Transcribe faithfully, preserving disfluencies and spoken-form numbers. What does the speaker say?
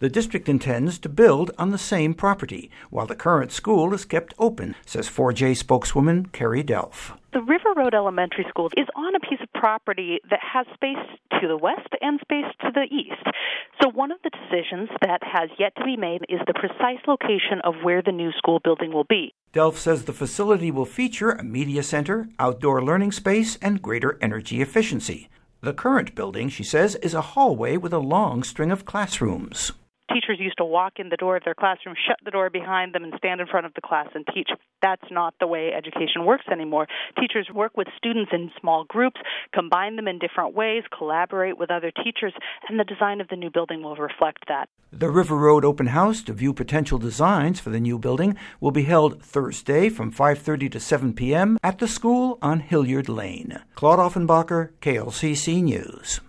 The district intends to build on the same property, while the current school is kept open, says four J spokeswoman Carrie Delph. The River Road Elementary School is on a piece of property that has space to the west and space to the east. So one of the decisions that has yet to be made is the precise location of where the new school building will be. Delph says the facility will feature a media center, outdoor learning space, and greater energy efficiency. The current building, she says, is a hallway with a long string of classrooms. Teachers used to walk in the door of their classroom, shut the door behind them, and stand in front of the class and teach. That's not the way education works anymore. Teachers work with students in small groups, combine them in different ways, collaborate with other teachers, and the design of the new building will reflect that. The River Road Open House to view potential designs for the new building will be held Thursday from five thirty to seven p.m. at the school on Hilliard Lane. Claude Offenbacher, K L C C News.